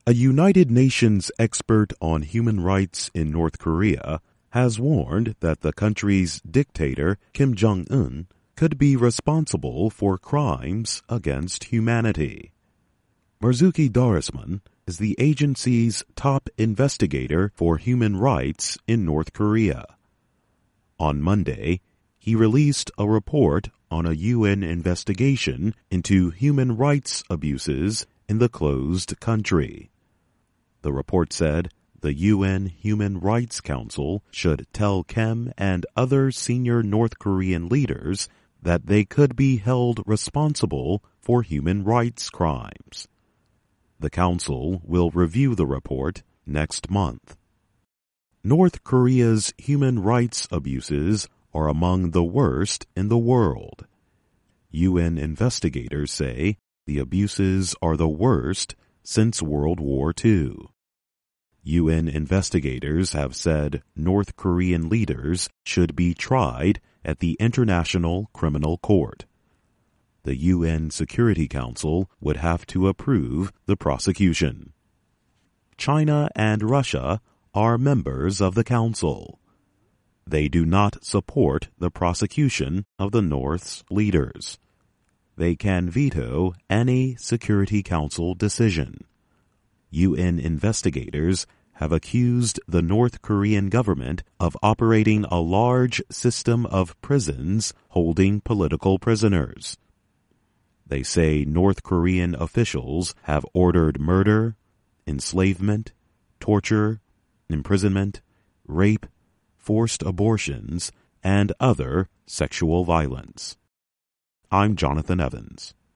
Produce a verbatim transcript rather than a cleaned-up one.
A United Nations expert on human rights in North Korea has warned that the country's dictator, Kim Jong-un, could be responsible for crimes against humanity. Marzuki Darusman is the agency's top investigator for human rights in North Korea. On Monday, he released a report on a U N investigation into human rights abuses in the closed country. The report said the U N Human Rights Council should tell Kim and other senior North Korean leaders that they could be held responsible for human rights crimes. The council will review the report next month. North Korea's human rights abuses are among the worst in the world. U N investigators say the abuses are the worst since World War Two. U N investigators have said North Korean leaders should be tried at the International Criminal Court. The U N Security Council would have to approve the prosecution. China and Russia are members of the council. They do not support the prosecution of the North's leaders. They can veto any Security Council decision. U N investigators have accused the North Korean government of operating a large system of prisons holding political prisoners. They say North Korean officials have ordered murder, enslavement, torture, imprisonment, rape, forced abortions, and other sexual violence. I'm Jonathan Evans.